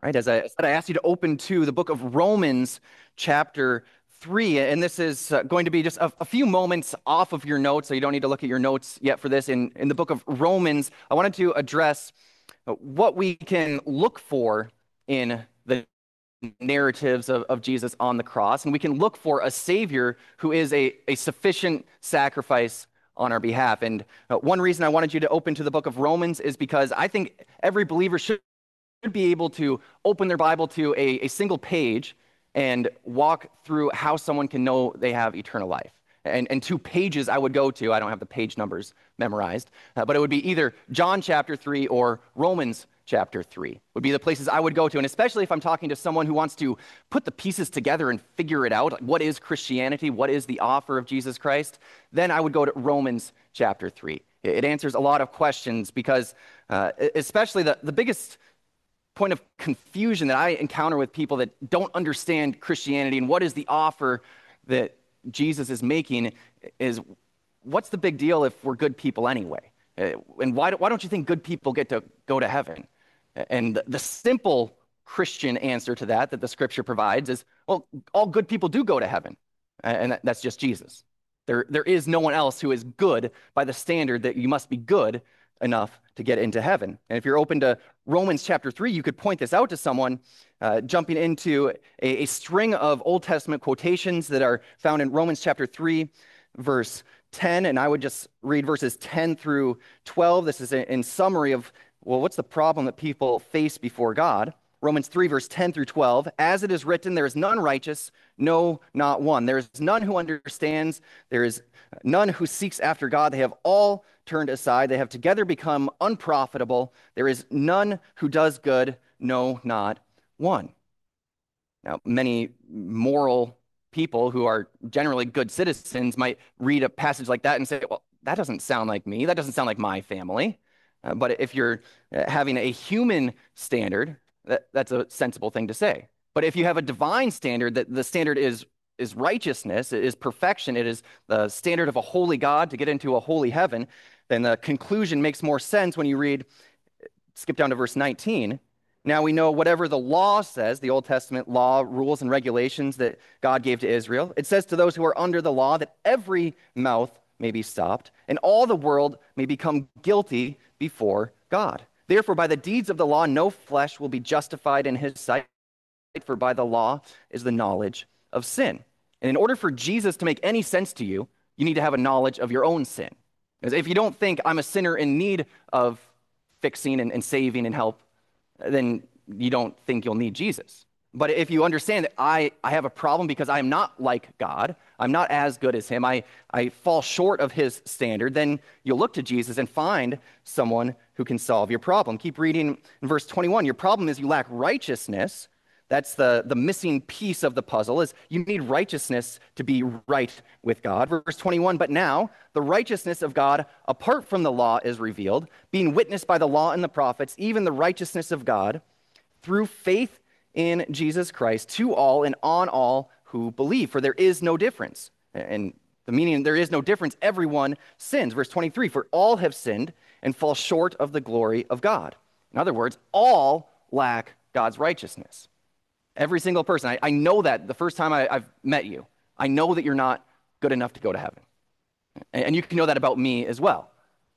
Right? As I said, I asked you to open to the book of Romans, chapter 3. And this is going to be just a few moments off of your notes, so you don't need to look at your notes yet for this. In the book of Romans, I wanted to address what we can look for in the narratives of Jesus on the cross. And we can look for a Savior who is a sufficient sacrifice on our behalf. And one reason I wanted you to open to the book of Romans is because I think every believer should be able to open their Bible to a single page and walk through how someone can know they have eternal life. And two pages I would go to, I don't have the page numbers memorized, but it would be either John chapter 3 or Romans chapter 3 would be the places I would go to. And especially if I'm talking to someone who wants to put the pieces together and figure it out, like what is Christianity, what is the offer of Jesus Christ, then I would go to Romans chapter 3. It answers a lot of questions because especially the biggest point of confusion that I encounter with people that don't understand Christianity and what is the offer that Jesus is making is, what's the big deal if we're good people anyway? And why don't you think good people get to go to heaven? And the simple Christian answer to that the scripture provides is, well, all good people do go to heaven. And that's just Jesus. There is no one else who is good by the standard that you must be good enough to get into heaven. And if you're open to Romans chapter 3, you could point this out to someone, jumping into a string of Old Testament quotations that are found in Romans chapter 3, verse 10. And I would just read verses 10 through 12. This is in summary of, well, what's the problem that people face before God? Romans 3, verse 10 through 12. As it is written, there is none righteous, no, not one. There is none who understands. There is none who seeks after God. They have all turned aside. They have together become unprofitable. There is none who does good, no, not one. Now, many moral people who are generally good citizens might read a passage like that and say, well, that doesn't sound like me. That doesn't sound like my family. But if you're having a human standard, that's a sensible thing to say. But if you have a divine standard, that the standard is righteousness, it is perfection, it is the standard of a holy God to get into a holy heaven, then the conclusion makes more sense when you read, skip down to verse 19. Now we know whatever the law says, the Old Testament law, rules, and regulations that God gave to Israel, it says to those who are under the law that every mouth may be stopped, and all the world may become guilty before God. Therefore, by the deeds of the law, no flesh will be justified in his sight, for by the law is the knowledge of sin. And in order for Jesus to make any sense to you, you need to have a knowledge of your own sin. Because if you don't think I'm a sinner in need of fixing and saving and help, then you don't think you'll need Jesus. But if you understand that I have a problem because I am not like God, I'm not as good as him, I fall short of his standard, then you'll look to Jesus and find someone who can solve your problem. Keep reading in verse 21. Your problem is you lack righteousness. That's the missing piece of the puzzle, is you need righteousness to be right with God. Verse 21, but now the righteousness of God apart from the law is revealed, being witnessed by the law and the prophets, even the righteousness of God through faith in Jesus Christ to all and on all who believe. For there is no difference. And the meaning, there is no difference. Everyone sins. Verse 23, for all have sinned and fall short of the glory of God. In other words, all lack God's righteousness. Every single person. I know that the first time I've met you. I know that you're not good enough to go to heaven. And you can know that about me as well.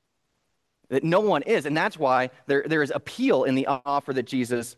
That no one is. And that's why there is appeal in the offer that Jesus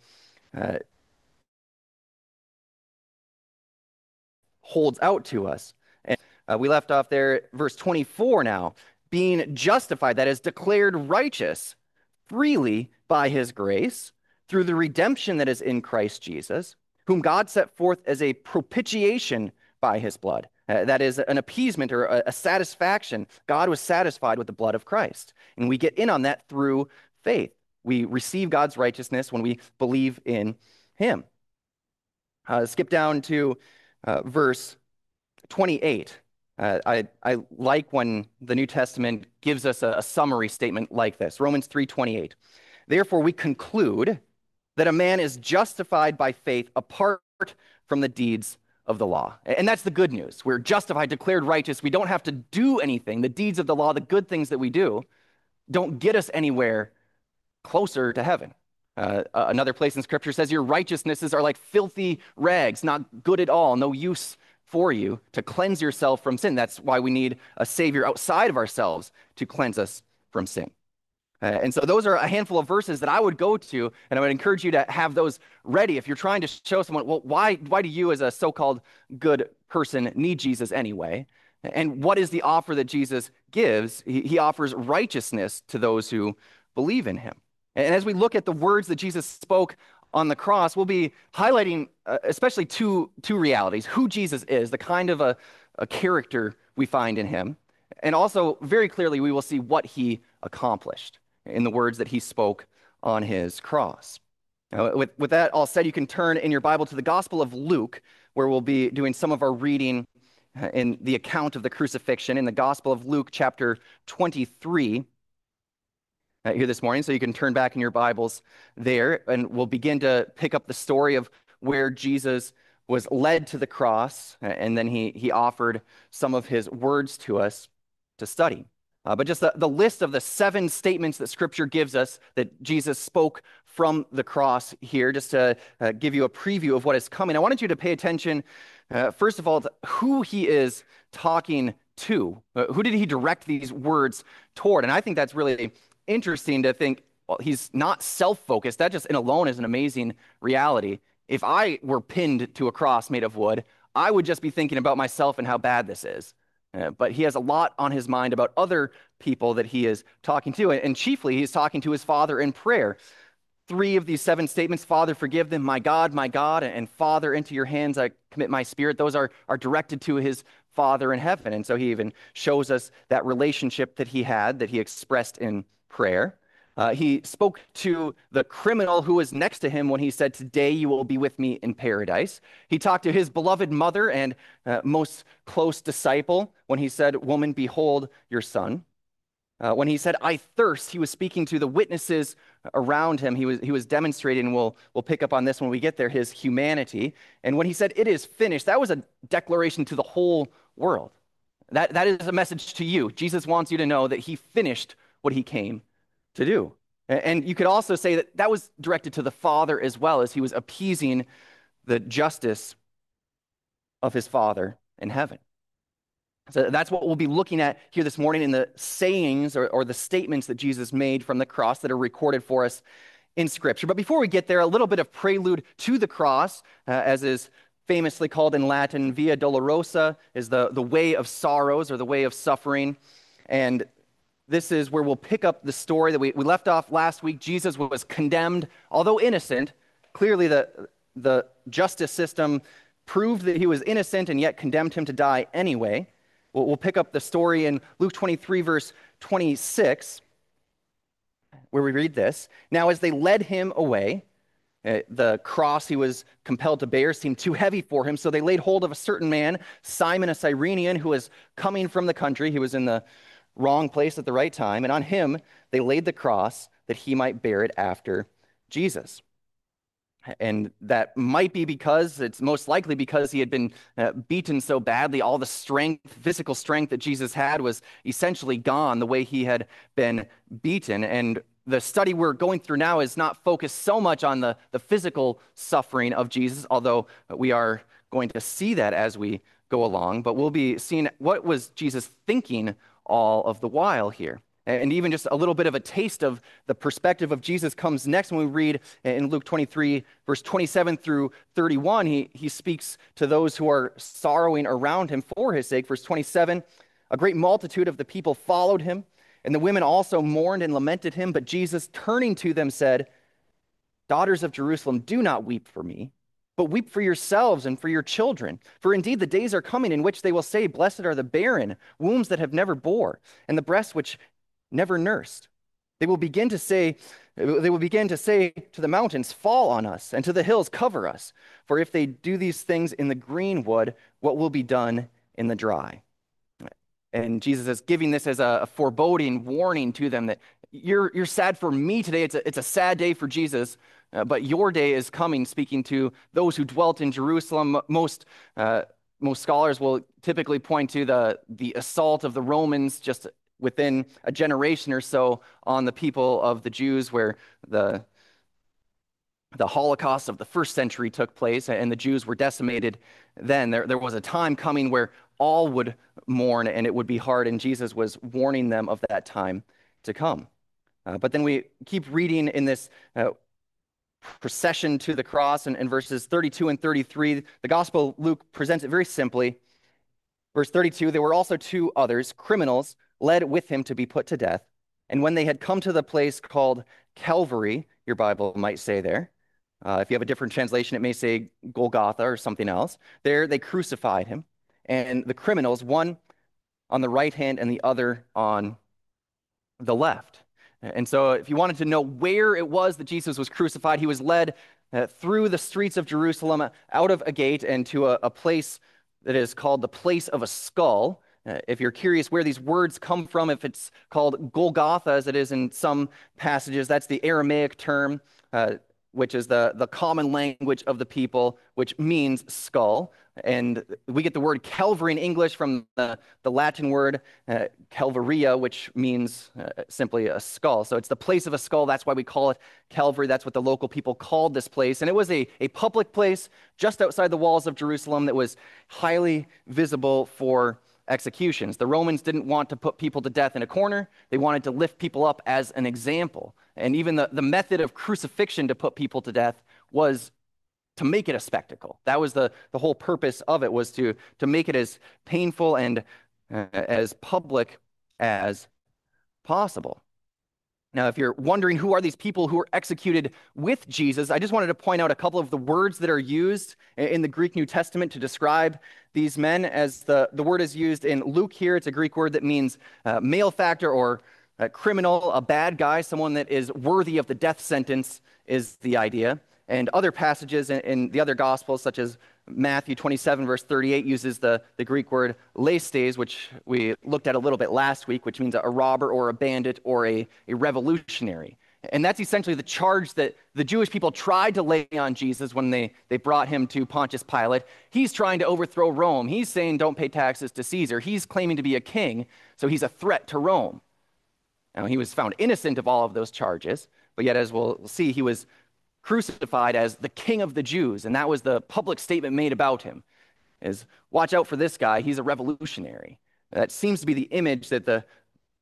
holds out to us. And we left off there, verse 24 now. Being justified, that is declared righteous freely by his grace through the redemption that is in Christ Jesus, whom God set forth as a propitiation by his blood. That is an appeasement or a satisfaction. God was satisfied with the blood of Christ. And we get in on that through faith. We receive God's righteousness when we believe in him. Skip down to verse 28. I like when the New Testament gives us a summary statement like this. Romans 3:28. Therefore, we conclude that a man is justified by faith apart from the deeds of the law. And that's the good news. We're justified, declared righteous. We don't have to do anything. The deeds of the law, the good things that we do, don't get us anywhere closer to heaven. Another place in Scripture says, your righteousnesses are like filthy rags, not good at all, no use for you to cleanse yourself from sin. That's why we need a Savior outside of ourselves to cleanse us from sin. And so those are a handful of verses that I would go to, and I would encourage you to have those ready if you're trying to show someone, well, why do you as a so-called good person need Jesus anyway? And what is the offer that Jesus gives? He offers righteousness to those who believe in him. And as we look at the words that Jesus spoke on the cross, we'll be highlighting especially two realities: who Jesus is, the kind of a character we find in him, and also very clearly we will see what he accomplished in the words that he spoke on his cross. Now, with that all said, you can turn in your Bible to the Gospel of Luke, where we'll be doing some of our reading in the account of the crucifixion in the Gospel of Luke, chapter 23, here this morning. So you can turn back in your Bibles there, and we'll begin to pick up the story of where Jesus was led to the cross, and then he offered some of his words to us to study. But just the list of the 7 statements that Scripture gives us that Jesus spoke from the cross here, just to give you a preview of what is coming. I wanted you to pay attention, first of all, to who he is talking to. Who did he direct these words toward? And I think that's really interesting to think, well, he's not self-focused. That just in alone is an amazing reality. If I were pinned to a cross made of wood, I would just be thinking about myself and how bad this is. But he has a lot on his mind about other people that he is talking to. And chiefly, he's talking to his Father in prayer. 3 of these 7 statements: Father, forgive them, my God, and Father, into your hands I commit my spirit. Those are directed to his Father in heaven. And so he even shows us that relationship that he had, that he expressed in prayer. He spoke to the criminal who was next to him when he said, today you will be with me in paradise. He talked to his beloved mother and most close disciple when he said, woman, behold your son. When he said, I thirst, he was speaking to the witnesses around him. He was demonstrating, and we'll pick up on this when we get there, his humanity. And when he said, it is finished, that was a declaration to the whole world. That is a message to you. Jesus wants you to know that he finished what he came to do. And you could also say that that was directed to the Father as well, as he was appeasing the justice of his Father in heaven. So that's what we'll be looking at here this morning in the sayings or the statements that Jesus made from the cross that are recorded for us in Scripture. But before we get there, a little bit of prelude to the cross, as is famously called in Latin, Via Dolorosa, is the way of sorrows or the way of suffering. And this is where we'll pick up the story that we left off last week. Jesus was condemned, although innocent. Clearly the justice system proved that he was innocent and yet condemned him to die anyway. We'll pick up the story in Luke 23, verse 26, where we read this. Now, as they led him away, the cross he was compelled to bear seemed too heavy for him, so they laid hold of a certain man, Simon, a Cyrenian, who was coming from the country. He was in the wrong place at the right time, and on him they laid the cross that he might bear it after Jesus. And that might be because, it's most likely because he had been beaten so badly. All the strength, physical strength that Jesus had was essentially gone the way he had been beaten. And the study we're going through now is not focused so much on the physical suffering of Jesus, although we are going to see that as we go along. But we'll be seeing what was Jesus thinking all of the while here. And even just a little bit of a taste of the perspective of Jesus comes next when we read in Luke 23, verse 27 through 31. He speaks to those who are sorrowing around him for his sake. Verse 27, a great multitude of the people followed him, and the women also mourned and lamented him. But Jesus, turning to them, said, daughters of Jerusalem, do not weep for me, but weep for yourselves and for your children. For indeed the days are coming in which they will say, blessed are the barren, wombs that have never bore, and the breasts which never nursed. They will begin to say to the mountains, fall on us, and to the hills, cover us. For if they do these things in the green wood, what will be done in the dry? And Jesus is giving this as a foreboding warning to them that you're sad for me today. It's a sad day for Jesus, but your day is coming, speaking to those who dwelt in Jerusalem. Most scholars will typically point to the assault of the Romans just within a generation or so on the people of the Jews, where the the Holocaust of the first century took place and the Jews were decimated then. There was a time coming where all would mourn and it would be hard, and Jesus was warning them of that time to come. But then we keep reading in this procession to the cross in verses 32 and 33. The Gospel Luke presents it very simply. Verse 32, there were also two others, criminals, led with him to be put to death. And when they had come to the place called Calvary, your Bible might say there, if you have a different translation, it may say Golgotha or something else. There they crucified him. And the criminals, one on the right hand and the other on the left. And so if you wanted to know where it was that Jesus was crucified, he was led through the streets of Jerusalem, out of a gate, and to a place that is called the place of a skull. If you're curious where these words come from, if it's called Golgotha, as it is in some passages, that's the Aramaic term, which is the common language of the people, which means skull. And we get the word Calvary in English from the Latin word Calvaria, which means simply a skull. So it's the place of a skull. That's why we call it Calvary. That's what the local people called this place. And it was a public place just outside the walls of Jerusalem that was highly visible for executions. The Romans didn't want to put people to death in a corner. They wanted to lift people up as an example. And even the method of crucifixion to put people to death was to make it a spectacle. That was the whole purpose of it, was to make it as painful and as public as possible. Now, if you're wondering who are these people who were executed with Jesus, I just wanted to point out a couple of the words that are used in the Greek New Testament to describe these men. As the word is used in Luke here, it's a Greek word that means malefactor or criminal, a bad guy, someone that is worthy of the death sentence is the idea. And other passages in the other Gospels, such as Matthew 27, verse 38, uses the Greek word lestes, which we looked at a little bit last week, which means a robber or a bandit or a revolutionary. And that's essentially the charge that the Jewish people tried to lay on Jesus when they brought him to Pontius Pilate. He's trying to overthrow Rome. He's saying don't pay taxes to Caesar. He's claiming to be a king, so he's a threat to Rome. Now, he was found innocent of all of those charges, but yet, as we'll see, he was crucified as the King of the Jews, and that was the public statement made about him, is watch out for this guy, he's a revolutionary. That seems to be the image that the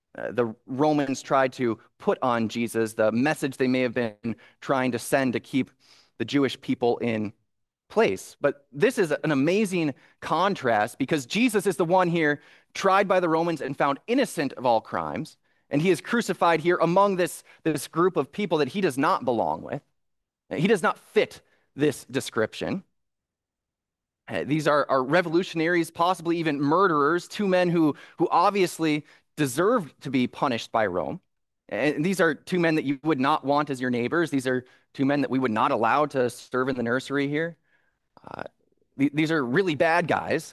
Romans tried to put on Jesus, the message they may have been trying to send to keep the Jewish people in place. But this is an amazing contrast, because Jesus is the one here tried by the Romans and found innocent of all crimes, and he is crucified here among this group of people that he does not belong with. He does not fit this description. These are revolutionaries, possibly even murderers, two men who obviously deserved to be punished by Rome. And these are two men that you would not want as your neighbors. These are two men that we would not allow to serve in the nursery here. These are really bad guys.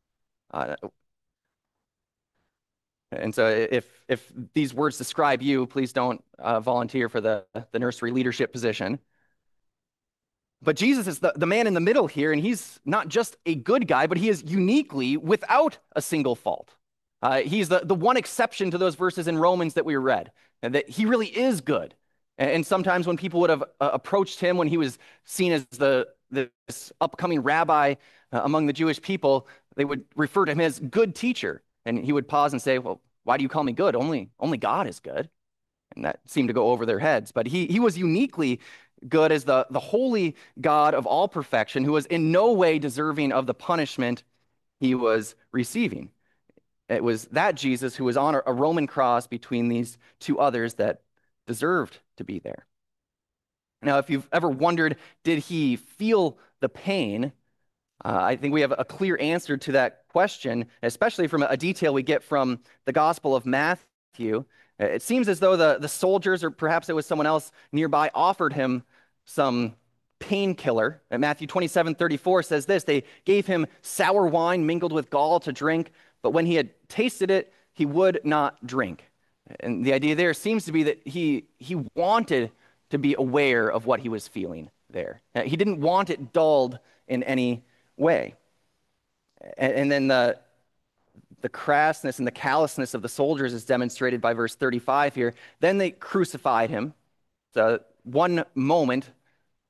And so if these words describe you, please don't volunteer for the nursery leadership position. But Jesus is the man in the middle here, and he's not just a good guy, but he is uniquely without a single fault. He's the one exception to those verses in Romans that we read, and that he really is good. And sometimes when people would have approached him when he was seen as this upcoming rabbi among the Jewish people, they would refer to him as good teacher. And he would pause and say, well, why do you call me good? Only God is good. And that seemed to go over their heads. But he was uniquely good as the holy God of all perfection, who was in no way deserving of the punishment he was receiving. It was that Jesus who was on a Roman cross between these two others that deserved to be there. Now, if you've ever wondered, did he feel the pain? I think we have a clear answer to that question, especially from a detail we get from the Gospel of Matthew. It seems as though the soldiers, or perhaps it was someone else nearby, offered him some painkiller. And Matthew 27:34 says this: they gave him sour wine mingled with gall to drink, but when he had tasted it, he would not drink. And the idea there seems to be that he wanted to be aware of what he was feeling there. He didn't want it dulled in any way. And then the crassness and the callousness of the soldiers is demonstrated by verse 35 here. Then they crucified him. So one moment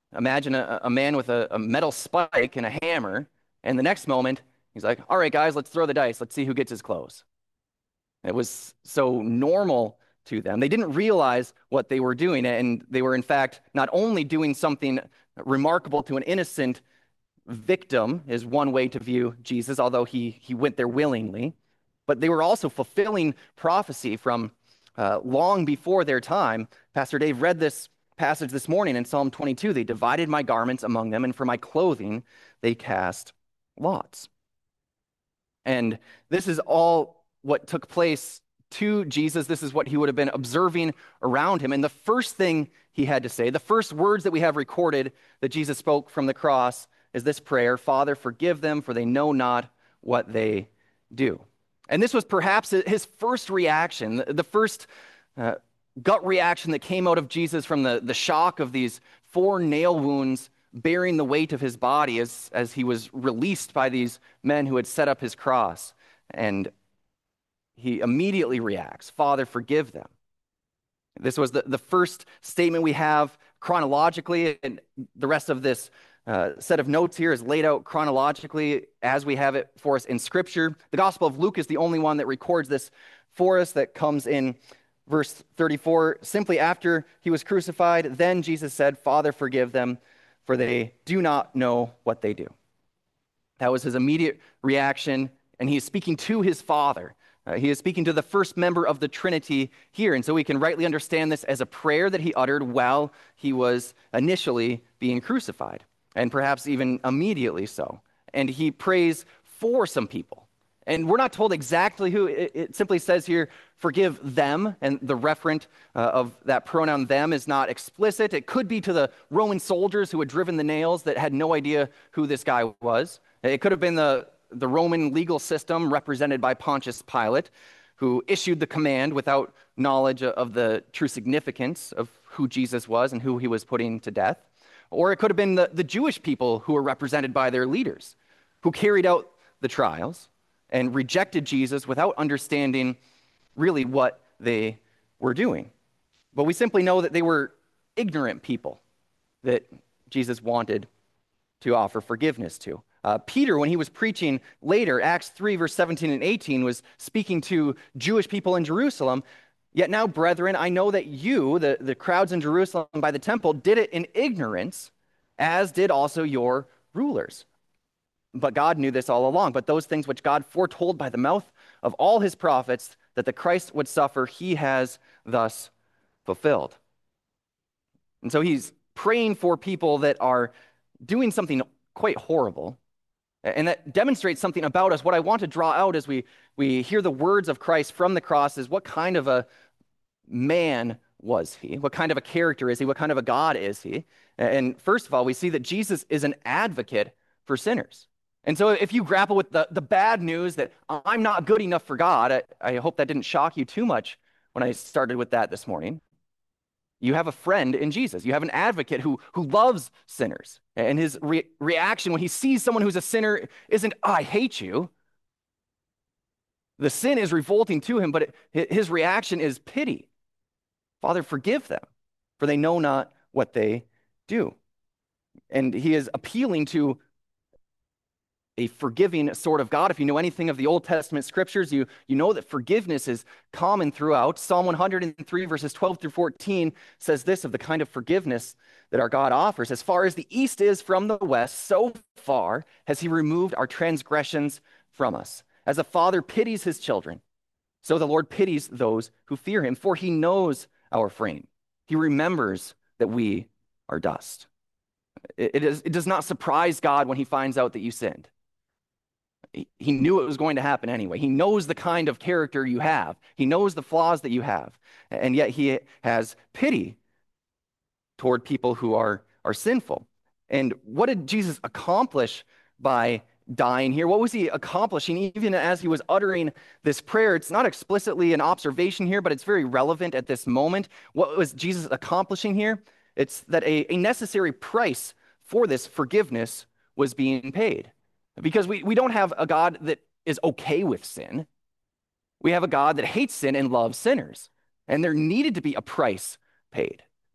Imagine a man with a metal spike and a hammer, and the next moment, he's like, all right, guys, let's throw the dice. Let's see who gets his clothes. It was so normal to them. They didn't realize what they were doing, and they were, in fact, not only doing something remarkable to an innocent victim, is one way to view Jesus, although he went there willingly, but they were also fulfilling prophecy from long before their time. Pastor Dave read this passage this morning in Psalm 22. They divided my garments among them, and for my clothing they cast lots. And this is all what took place to Jesus. This is what he would have been observing around him. And the first thing he had to say, the first words that we have recorded that Jesus spoke from the cross, is this prayer: Father, forgive them, for they know not what they do. And this was perhaps his first reaction, the first gut reaction that came out of Jesus from the shock of these 4 nail wounds bearing the weight of his body as he was released by these men who had set up his cross. And he immediately reacts, Father, forgive them. This was the first statement we have chronologically, and the rest of this set of notes here is laid out chronologically as we have it for us in Scripture. The Gospel of Luke is the only one that records this for us, that comes in verse 34. Simply after he was crucified, then Jesus said, Father, forgive them, for they do not know what they do. That was his immediate reaction, and he is speaking to his Father. He is speaking to the first member of the Trinity here, and so we can rightly understand this as a prayer that he uttered while he was initially being crucified, and perhaps even immediately so. And he prays for some people. And we're not told exactly who. It simply says here, forgive them, and the referent of that pronoun them is not explicit. It could be to the Roman soldiers who had driven the nails that had no idea who this guy was. It could have been the Roman legal system represented by Pontius Pilate, who issued the command without knowledge of the true significance of who Jesus was and who he was putting to death. Or it could have been the Jewish people who were represented by their leaders, who carried out the trials and rejected Jesus without understanding really what they were doing. But we simply know that they were ignorant people that Jesus wanted to offer forgiveness to. Peter, when he was preaching later, Acts 3, verse 17 and 18, was speaking to Jewish people in Jerusalem. Yet now, brethren, I know that you, the crowds in Jerusalem by the temple, did it in ignorance, as did also your rulers. But God knew this all along. But those things which God foretold by the mouth of all his prophets, that the Christ would suffer, he has thus fulfilled. And so he's praying for people that are doing something quite horrible. And that demonstrates something about us. What I want to draw out as we hear the words of Christ from the cross is, what kind of a man was he? What kind of a character is he? What kind of a God is he? And first of all, we see that Jesus is an advocate for sinners. And so if you grapple with the bad news that I'm not good enough for God, I hope that didn't shock you too much when I started with that this morning. You have a friend in Jesus. You have an advocate who loves sinners. And his reaction when he sees someone who's a sinner isn't, I hate you. The sin is revolting to him, but his reaction is pity. Father, forgive them, for they know not what they do. And he is appealing to a forgiving sort of God. If you know anything of the Old Testament scriptures, you know that forgiveness is common throughout. Psalm 103, verses 12 through 14 says this of the kind of forgiveness that our God offers. As far as the east is from the west, so far has he removed our transgressions from us. As a father pities his children, so the Lord pities those who fear him, for he knows our frame. He remembers that we are dust. It does not surprise God when he finds out that you sinned. He knew it was going to happen anyway. He knows the kind of character you have. He knows the flaws that you have. And yet he has pity toward people who are sinful. And what did Jesus accomplish by dying here? What was he accomplishing even as he was uttering this prayer? It's not explicitly an observation here, but it's very relevant at this moment. What was Jesus accomplishing here? It's that a necessary price for this forgiveness was being paid. Because we don't have a God that is okay with sin. We have a God that hates sin and loves sinners. And there needed to be a price paid.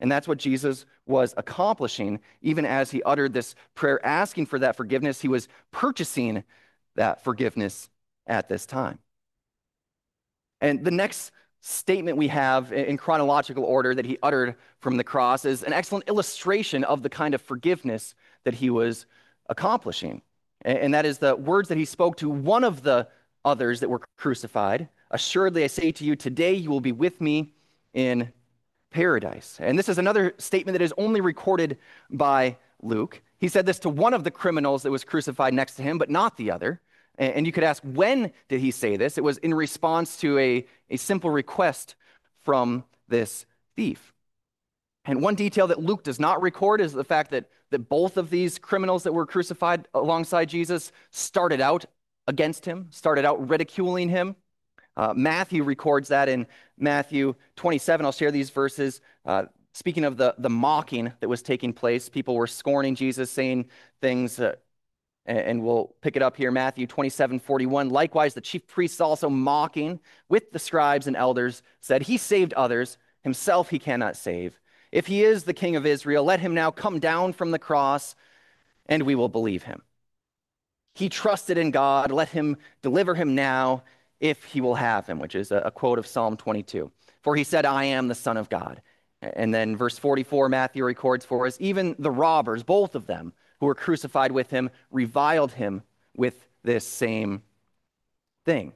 And that's what Jesus was accomplishing. Even as he uttered this prayer asking for that forgiveness, he was purchasing that forgiveness at this time. And the next statement we have in chronological order that he uttered from the cross is an excellent illustration of the kind of forgiveness that he was accomplishing. And that is the words that he spoke to one of the others that were crucified. Assuredly, I say to you, today you will be with me in paradise. And this is another statement that is only recorded by Luke. He said this to one of the criminals that was crucified next to him, but not the other. And you could ask, when did he say this? It was in response to a simple request from this thief. And one detail that Luke does not record is the fact that both of these criminals that were crucified alongside Jesus started out against him, started out ridiculing him. Matthew records that in Matthew 27. I'll share these verses. Speaking of the mocking that was taking place, people were scorning Jesus, saying things, and we'll pick it up here, Matthew 27:41. Likewise, the chief priests also mocking with the scribes and elders said, he saved others, himself he cannot save. If he is the king of Israel, let him now come down from the cross, and we will believe him. He trusted in God, let him deliver him now, if he will have him, which is a quote of Psalm 22. For he said, I am the Son of God. And then verse 44, Matthew records for us, even the robbers, both of them, who were crucified with him, reviled him with this same thing.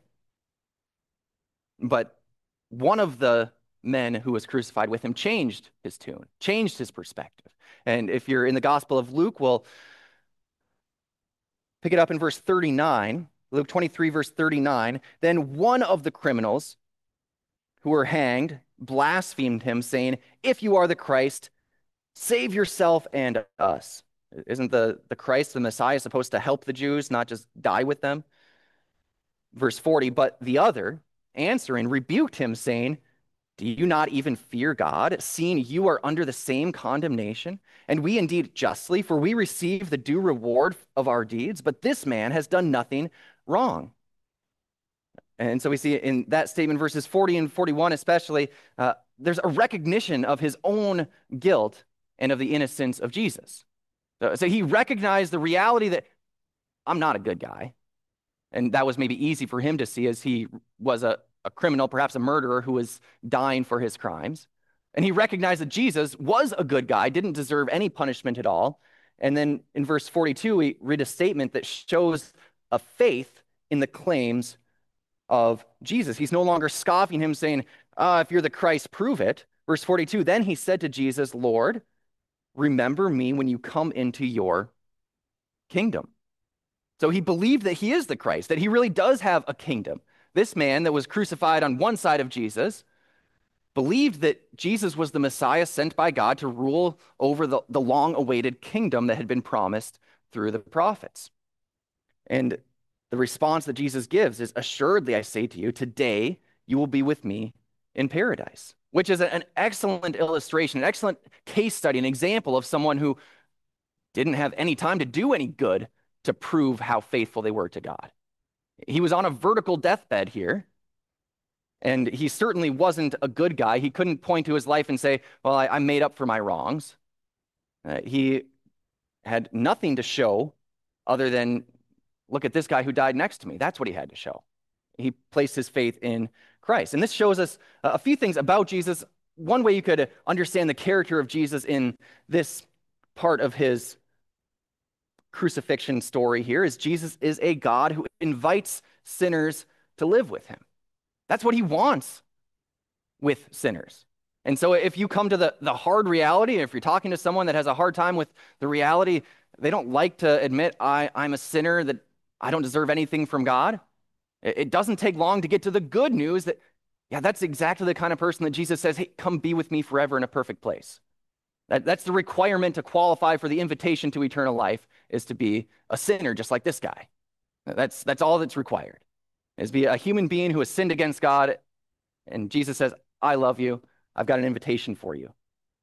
But one of the men who was crucified with him changed his tune, changed his perspective. And if you're in the Gospel of Luke, we'll pick it up in verse 39, Luke 23, verse 39. Then one of the criminals who were hanged blasphemed him, saying, if you are the Christ, save yourself and us. Isn't the Christ, the Messiah, supposed to help the Jews, not just die with them? Verse 40, but the other, answering, rebuked him, saying, do you not even fear God, seeing you are under the same condemnation? And we indeed justly, for we receive the due reward of our deeds, but this man has done nothing wrong. And so we see in that statement, verses 40 and 41 especially, there's a recognition of his own guilt and of the innocence of Jesus. So he recognized the reality that I'm not a good guy. And that was maybe easy for him to see as he was a criminal, perhaps a murderer who was dying for his crimes. And he recognized that Jesus was a good guy, didn't deserve any punishment at all. And then in verse 42, we read a statement that shows a faith in the claims of Jesus. He's no longer scoffing him, saying, if you're the Christ, prove it. Verse 42, then he said to Jesus, Lord, remember me when you come into your kingdom. So he believed that he is the Christ, that he really does have a kingdom. This man that was crucified on one side of Jesus believed that Jesus was the Messiah sent by God to rule over the long-awaited kingdom that had been promised through the prophets. And the response that Jesus gives is, assuredly, I say to you, today you will be with me in paradise, which is an excellent illustration, an excellent case study, an example of someone who didn't have any time to do any good to prove how faithful they were to God. He was on a vertical deathbed here, and he certainly wasn't a good guy. He couldn't point to his life and say, well, I made up for my wrongs. He had nothing to show other than, look at this guy who died next to me. That's what he had to show. He placed his faith in Christ. And this shows us a few things about Jesus. One way you could understand the character of Jesus in this part of his crucifixion story here is Jesus is a God who invites sinners to live with him. That's what he wants with sinners. And so if you come to the hard reality, if you're talking to someone that has a hard time with the reality, they don't like to admit, I'm a sinner, that I don't deserve anything from God. It doesn't take long to get to the good news that, yeah, that's exactly the kind of person that Jesus says, hey, come be with me forever in a perfect place. That's the requirement to qualify for the invitation to eternal life, is to be a sinner just like this guy. That's all that's required, is be a human being who has sinned against God. And Jesus says, I love you. I've got an invitation for you.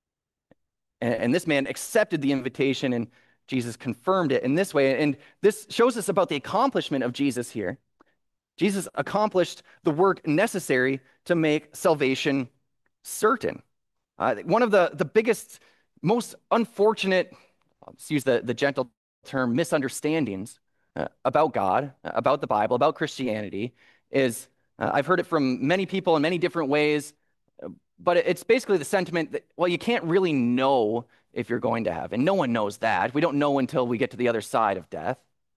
And this man accepted the invitation, and Jesus confirmed it in this way. And this shows us about the accomplishment of Jesus here. Jesus accomplished the work necessary to make salvation certain. One of the biggest, most unfortunate, let's use the gentle term, misunderstandings about God, about the Bible, about Christianity is I've heard it from many people in many different ways, but it's basically the sentiment that, well, you can't really know if you're going to heaven. No one knows that. We don't know until we get to the other side of death.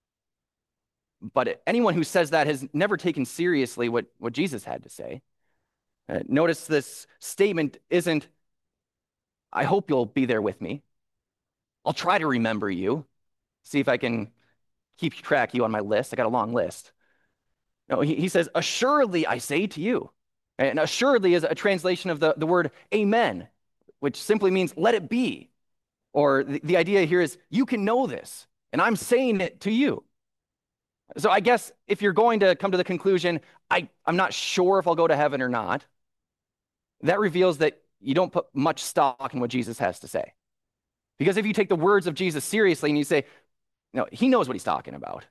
But anyone who says that has never taken seriously what Jesus had to say. Notice this statement isn't, I hope you'll be there with me. I'll try to remember you, see if I can keep track of you on my list. I got a long list. No, he says, assuredly I say to you. And assuredly is a translation of the word amen, which simply means let it be. Or the idea here is you can know this, and I'm saying it to you. So I guess if you're going to come to the conclusion, I'm not sure if I'll go to heaven or not, that reveals that you don't put much stock in what Jesus has to say. Because if you take the words of Jesus seriously and you say, no, he knows what he's talking about,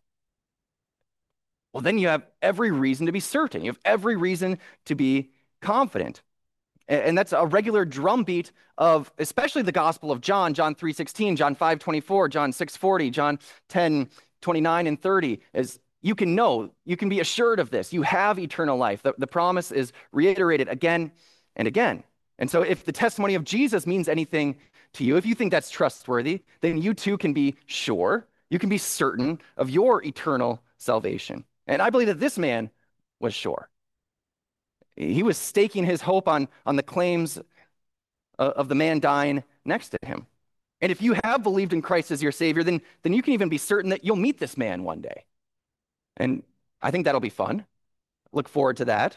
well, then you have every reason to be certain. You have every reason to be confident. And that's a regular drumbeat of especially the Gospel of John, John 3:16, John 5:24, John 6:40, John 10:29 and 30, is you can know, you can be assured of this. You have eternal life. The promise is reiterated again and again. And so if the testimony of Jesus means anything to you, if you think that's trustworthy, then you too can be sure, you can be certain of your eternal salvation. And I believe that this man was sure. He was staking his hope on the claims of the man dying next to him. And if you have believed in Christ as your Savior, then you can even be certain that you'll meet this man one day. And I think that'll be fun. Look forward to that.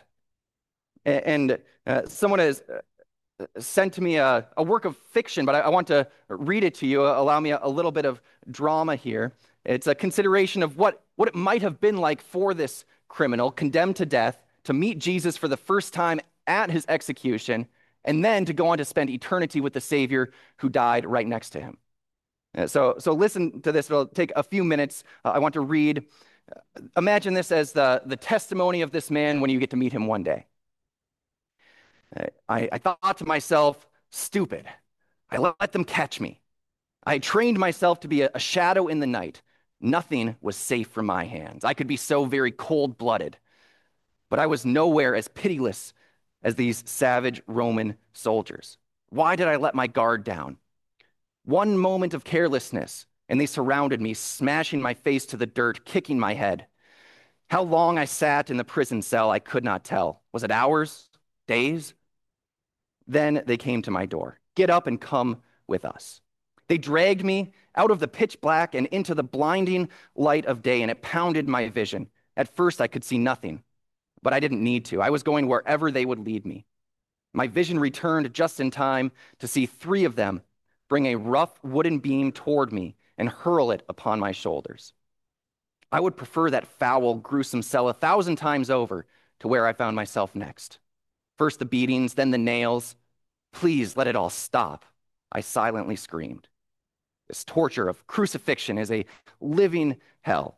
And someone has sent to me a work of fiction, but I want to read it to you. Allow me a little bit of drama here. It's a consideration of what it might have been like for this criminal condemned to death to meet Jesus for the first time at his execution, and then to go on to spend eternity with the Savior who died right next to him. So listen to this. It'll take a few minutes. I want to read. Imagine this as the testimony of this man when you get to meet him one day. I thought to myself, stupid. I let them catch me. I trained myself to be a shadow in the night. Nothing was safe from my hands. I could be so very cold-blooded. But I was nowhere as pitiless as these savage Roman soldiers. Why did I let my guard down? One moment of carelessness, and they surrounded me, smashing my face to the dirt, kicking my head. How long I sat in the prison cell, I could not tell. Was it hours? Days? Then they came to my door. Get up and come with us. They dragged me out of the pitch black and into the blinding light of day, and it pounded my vision. At first, I could see nothing, but I didn't need to. I was going wherever they would lead me. My vision returned just in time to see three of them bring a rough wooden beam toward me and hurl it upon my shoulders. I would prefer that foul, gruesome cell 1,000 times over to where I found myself next. First the beatings, then the nails. Please let it all stop, I silently screamed. This torture of crucifixion is a living hell.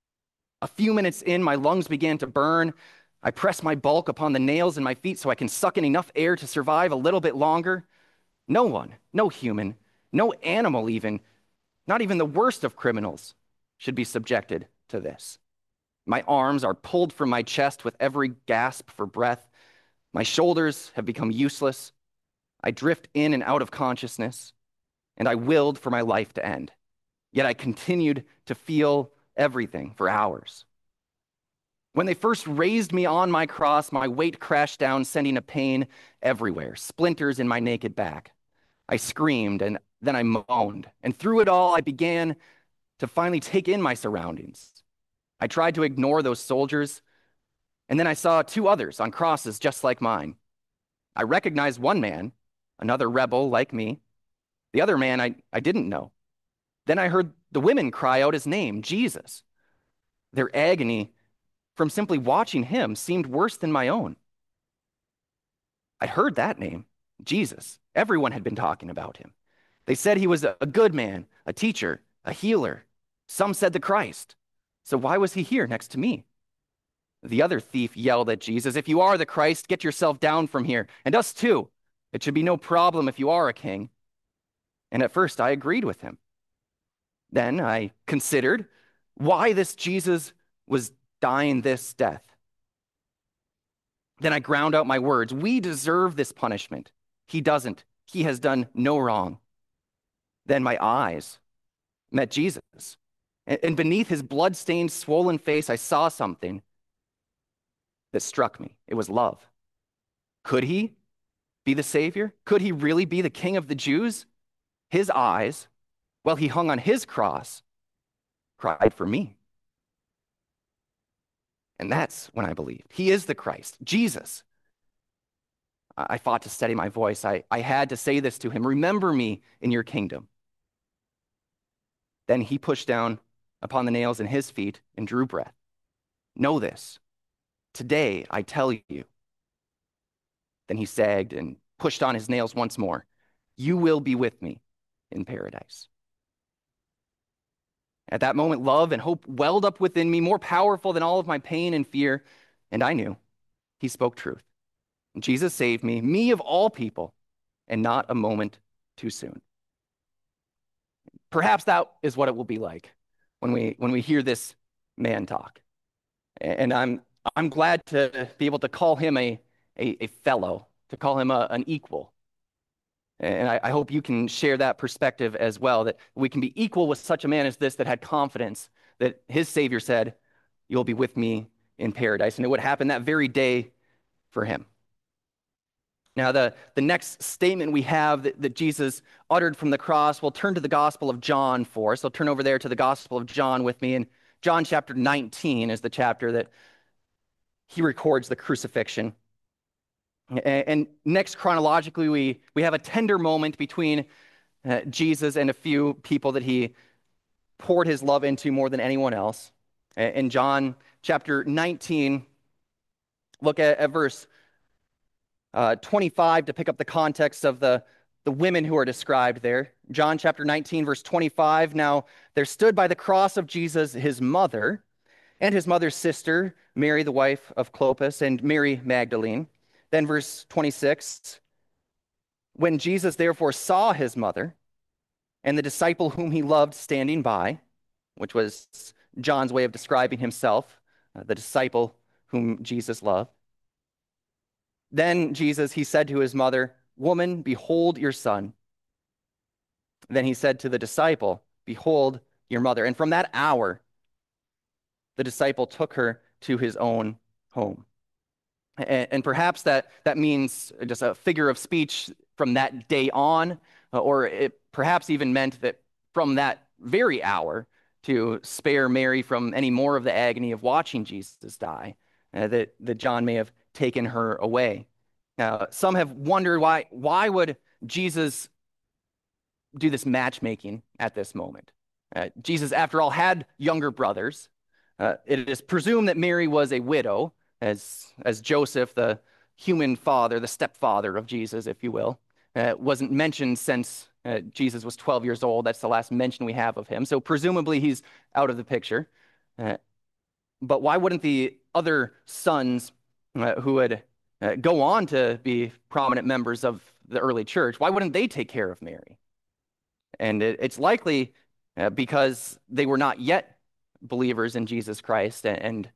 A few minutes in, my lungs began to burn. I press my bulk upon the nails in my feet so I can suck in enough air to survive a little bit longer. No one, no human, no animal even, not even the worst of criminals, should be subjected to this. My arms are pulled from my chest with every gasp for breath. My shoulders have become useless. I drift in and out of consciousness, and I willed for my life to end. Yet I continued to feel everything for hours. When they first raised me on my cross, my weight crashed down, sending a pain everywhere, splinters in my naked back. I screamed, and then I moaned. And through it all, I began to finally take in my surroundings. I tried to ignore those soldiers, and then I saw two others on crosses just like mine. I recognized one man, another rebel like me. The other man I didn't know. Then I heard the women cry out his name, Jesus. Their agony from simply watching him seemed worse than my own. I'd heard that name, Jesus. Everyone had been talking about him. They said he was a good man, a teacher, a healer. Some said the Christ. So why was he here next to me? The other thief yelled at Jesus, if you are the Christ, get yourself down from here, and us too. It should be no problem if you are a king. And at first I agreed with him. Then I considered why this Jesus was dying this death. Then I ground out my words. We deserve this punishment. He doesn't. He has done no wrong. Then my eyes met Jesus. And beneath his blood-stained, swollen face, I saw something that struck me. It was love. Could he be the Savior? Could he really be the King of the Jews? His eyes, while he hung on his cross, cried for me. And that's when I believed. He is the Christ, Jesus. I fought to steady my voice. I had to say this to him. Remember me in your kingdom. Then he pushed down upon the nails in his feet and drew breath. Know this. Today I tell you. Then he sagged and pushed on his nails once more. You will be with me in paradise. At that moment, love and hope welled up within me, more powerful than all of my pain and fear. And I knew he spoke truth. Jesus saved me of all people, and not a moment too soon. Perhaps that is what it will be like when we hear this man talk. And I'm glad to be able to call him a fellow, to call him an equal. And I hope you can share that perspective as well, that we can be equal with such a man as this that had confidence that his Savior said, you'll be with me in paradise. And it would happen that very day for him. Now, the next statement we have that Jesus uttered from the cross, we'll turn to the Gospel of John for. So turn over there to the Gospel of John with me. And John chapter 19 is the chapter that he records the crucifixion. And next, chronologically, we have a tender moment between Jesus and a few people that he poured his love into more than anyone else. In John chapter 19, look at verse 25 to pick up the context of the women who are described there. John chapter 19, verse 25. Now there stood by the cross of Jesus his mother and his mother's sister, Mary, the wife of Clopas, and Mary Magdalene. Then verse 26, when Jesus therefore saw his mother and the disciple whom he loved standing by, which was John's way of describing himself, the disciple whom Jesus loved. Then Jesus, he said to his mother, woman, behold your son. Then he said to the disciple, behold your mother. And from that hour, the disciple took her to his own home. And perhaps that means just a figure of speech from that day on, or it perhaps even meant that from that very hour to spare Mary from any more of the agony of watching Jesus die, that John may have taken her away. Now, some have wondered why would Jesus do this matchmaking at this moment? Jesus, after all, had younger brothers. It is presumed that Mary was a widow, as Joseph, the human father, the stepfather of Jesus, if you will, wasn't mentioned since Jesus was 12 years old. That's the last mention we have of him. So presumably he's out of the picture. But why wouldn't the other sons who would go on to be prominent members of the early church, why wouldn't they take care of Mary? And it's likely because they were not yet believers in Jesus Christ, and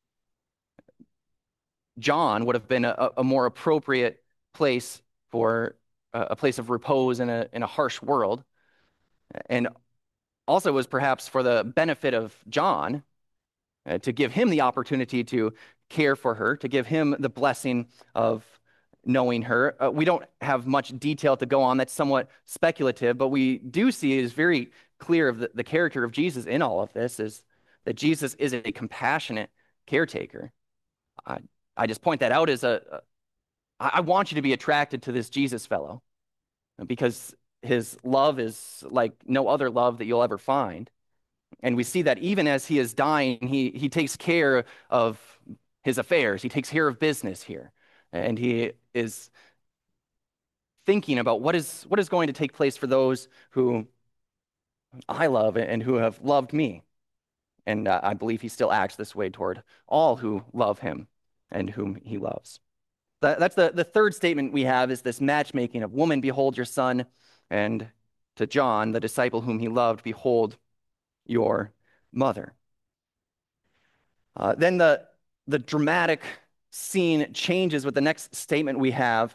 John would have been a more appropriate place for a place of repose in a harsh world. And also was perhaps for the benefit of John to give him the opportunity to care for her, to give him the blessing of knowing her. We don't have much detail to go on. That's somewhat speculative, but we do see it is very clear of the character of Jesus in all of this is that Jesus is a compassionate caretaker. I just point that out as I want you to be attracted to this Jesus fellow because his love is like no other love that you'll ever find. And we see that even as he is dying, he takes care of his affairs. He takes care of business here. And he is thinking about what is going to take place for those who I love and who have loved me. And I believe he still acts this way toward all who love him and whom he loves. That's the third statement we have is this matchmaking of woman, behold your son, and to John, the disciple whom he loved, behold your mother. Then the dramatic scene changes with the next statement we have,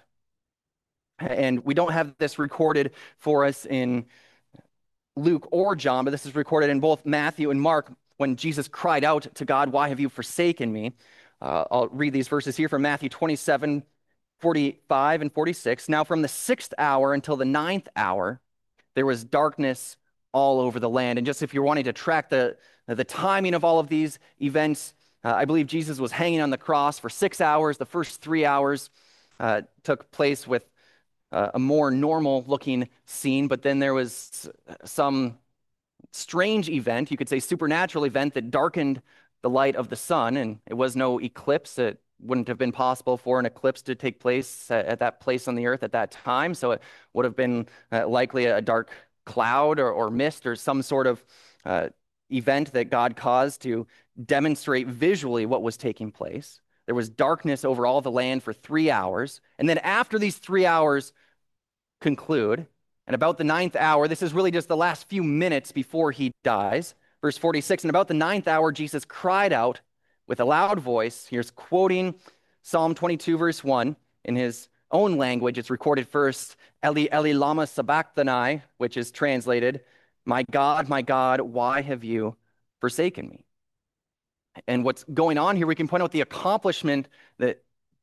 and we don't have this recorded for us in Luke or John, but this is recorded in both Matthew and Mark when Jesus cried out to God, "Why have you forsaken me?" I'll read these verses here from Matthew 27:45 and 46. Now from the 6th hour until the 9th hour, there was darkness all over the land. And just if you're wanting to track the timing of all of these events, I believe Jesus was hanging on the cross for 6 hours. The first 3 hours took place with a more normal looking scene, but then there was some strange event, you could say supernatural event, that darkened the light of the sun, and it was no eclipse. It wouldn't have been possible for an eclipse to take place at that place on the earth at that time, so it would have been likely a dark cloud or mist or some sort of event that God caused to demonstrate visually what was taking place. There was darkness over all the land for 3 hours, and then after these 3 hours conclude, and about the 9th hour, this is really just the last few minutes before he dies. Verse 46, and about the 9th hour, Jesus cried out with a loud voice. Here's quoting Psalm 22, verse 1. In his own language, it's recorded first, Eli, Eli, lama sabachthani, which is translated, my God, why have you forsaken me? And what's going on here, we can point out the accomplishment that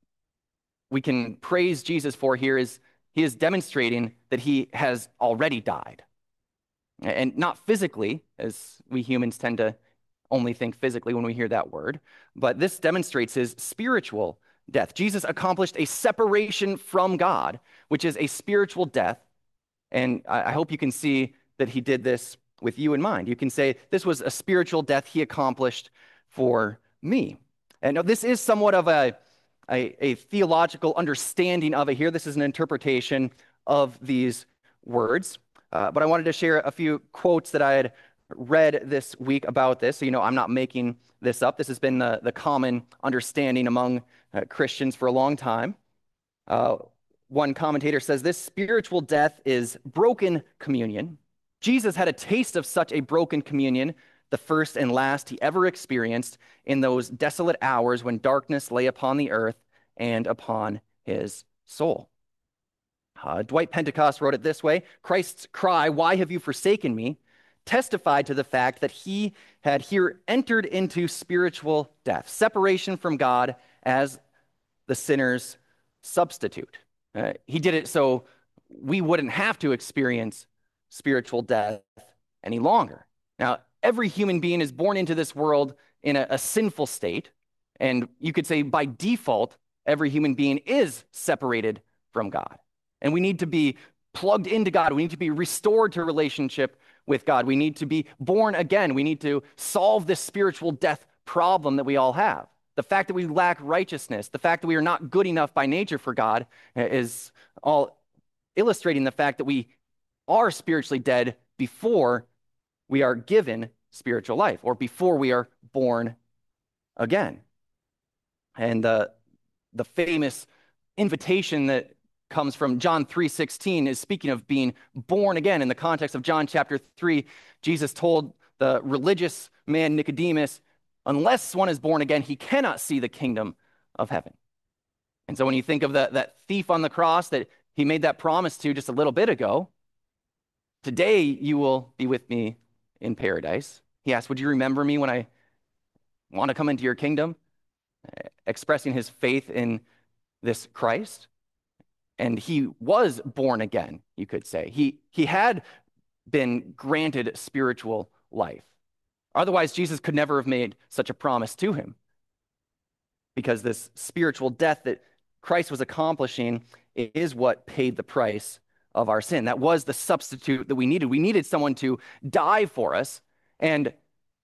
we can praise Jesus for here is he is demonstrating that he has already died. And not physically, as we humans tend to only think physically when we hear that word, but this demonstrates his spiritual death. Jesus accomplished a separation from God, which is a spiritual death. And I hope you can see that he did this with you in mind. You can say, this was a spiritual death he accomplished for me. And now this is somewhat of a theological understanding of it here. This is an interpretation of these words. But I wanted to share a few quotes that I had read this week about this. So, I'm not making this up. This has been the common understanding among Christians for a long time. One commentator says, this spiritual death is broken communion. Jesus had a taste of such a broken communion, the first and last he ever experienced in those desolate hours when darkness lay upon the earth and upon his soul. Dwight Pentecost wrote it this way: Christ's cry, "Why have you forsaken me?" testified to the fact that he had here entered into spiritual death, separation from God as the sinner's substitute. He did it so we wouldn't have to experience spiritual death any longer. Now, every human being is born into this world in a sinful state, and you could say by default, every human being is separated from God. And we need to be plugged into God. We need to be restored to a relationship with God. We need to be born again. We need to solve this spiritual death problem that we all have. The fact that we lack righteousness, the fact that we are not good enough by nature for God is all illustrating the fact that we are spiritually dead before we are given spiritual life or before we are born again. And the famous invitation that comes from John 3:16 is speaking of being born again. In the context of John chapter 3, Jesus told the religious man Nicodemus, unless one is born again, he cannot see the kingdom of heaven. And so when you think of that thief on the cross that he made that promise to just a little bit ago, today you will be with me in paradise. He asked, would you remember me when I want to come into your kingdom? Expressing his faith in this Christ. And he was born again, you could say. He had been granted spiritual life. Otherwise, Jesus could never have made such a promise to him. Because this spiritual death that Christ was accomplishing is what paid the price of our sin. That was the substitute that we needed. We needed someone to die for us. And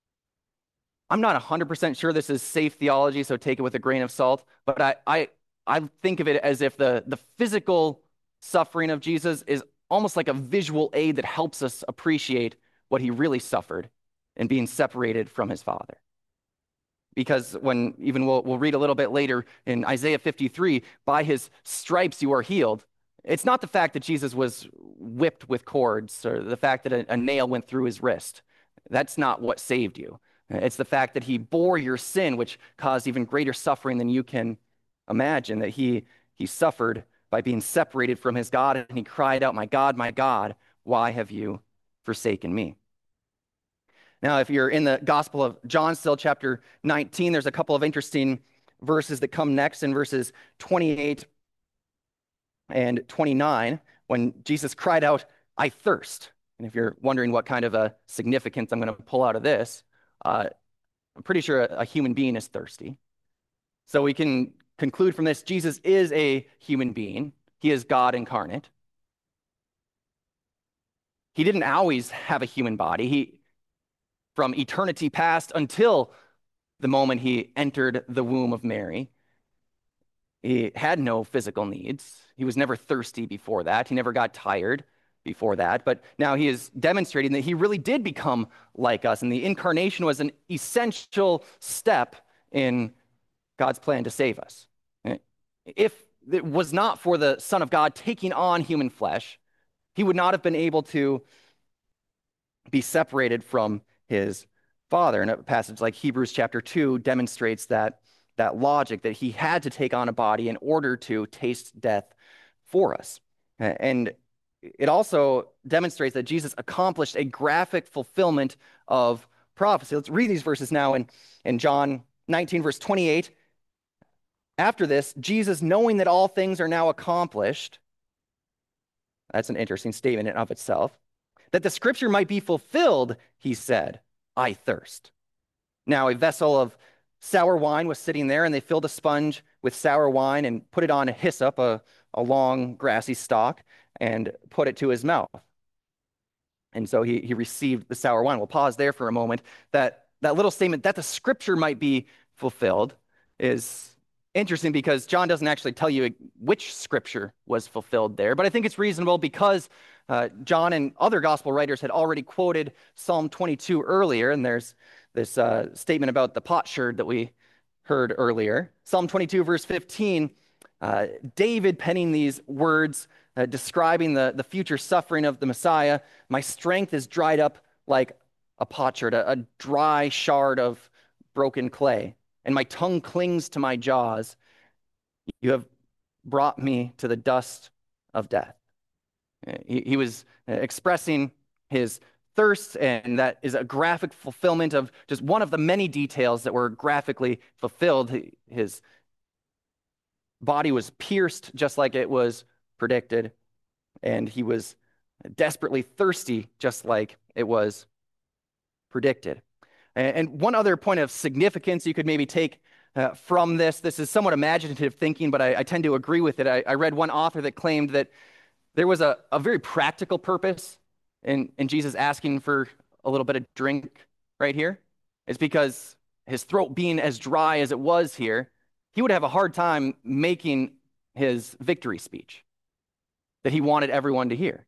I'm not 100% sure this is safe theology, so take it with a grain of salt. But I think of it as if the physical suffering of Jesus is almost like a visual aid that helps us appreciate what he really suffered in being separated from his Father. Because when even we'll read a little bit later in Isaiah 53, by his stripes you are healed. It's not the fact that Jesus was whipped with cords or the fact that a nail went through his wrist. That's not what saved you. It's the fact that he bore your sin, which caused even greater suffering than you can imagine, that he suffered by being separated from his God, and he cried out, my God, why have you forsaken me?" Now, if you're in the Gospel of John still, chapter 19, there's a couple of interesting verses that come next in verses 28 and 29, when Jesus cried out, "I thirst." And if you're wondering what kind of a significance I'm going to pull out of this, I'm pretty sure a human being is thirsty. So we can conclude from this, Jesus is a human being. He is God incarnate. He didn't always have a human body. From eternity past until the moment he entered the womb of Mary, he had no physical needs. He was never thirsty before that. He never got tired before that. But now he is demonstrating that he really did become like us. And the incarnation was an essential step in God's plan to save us. If it was not for the Son of God taking on human flesh, he would not have been able to be separated from his Father. And a passage like Hebrews chapter 2 demonstrates that logic, that he had to take on a body in order to taste death for us. And it also demonstrates that Jesus accomplished a graphic fulfillment of prophecy. Let's read these verses now in John 19, verse 28. After this, Jesus, knowing that all things are now accomplished, that's an interesting statement in and of itself, that the scripture might be fulfilled, he said, "I thirst." Now, a vessel of sour wine was sitting there, and they filled a sponge with sour wine and put it on a hyssop, a long grassy stalk, and put it to his mouth. And so he received the sour wine. We'll pause there for a moment. That little statement, that the scripture might be fulfilled, is interesting because John doesn't actually tell you which scripture was fulfilled there. But I think it's reasonable because John and other gospel writers had already quoted Psalm 22 earlier, and there's this statement about the potsherd that we heard earlier. Psalm 22, verse 15, David penning these words, describing the future suffering of the Messiah. "My strength is dried up like a potsherd, a dry shard of broken clay, and my tongue clings to my jaws. You have brought me to the dust of death." He was expressing his thirst, and that is a graphic fulfillment of just one of the many details that were graphically fulfilled. His body was pierced just like it was predicted, and he was desperately thirsty just like it was predicted. And one other point of significance you could maybe take from this is somewhat imaginative thinking, but I tend to agree with it. I read one author that claimed that there was a very practical purpose in Jesus asking for a little bit of drink right here. It's because his throat being as dry as it was here, he would have a hard time making his victory speech that he wanted everyone to hear.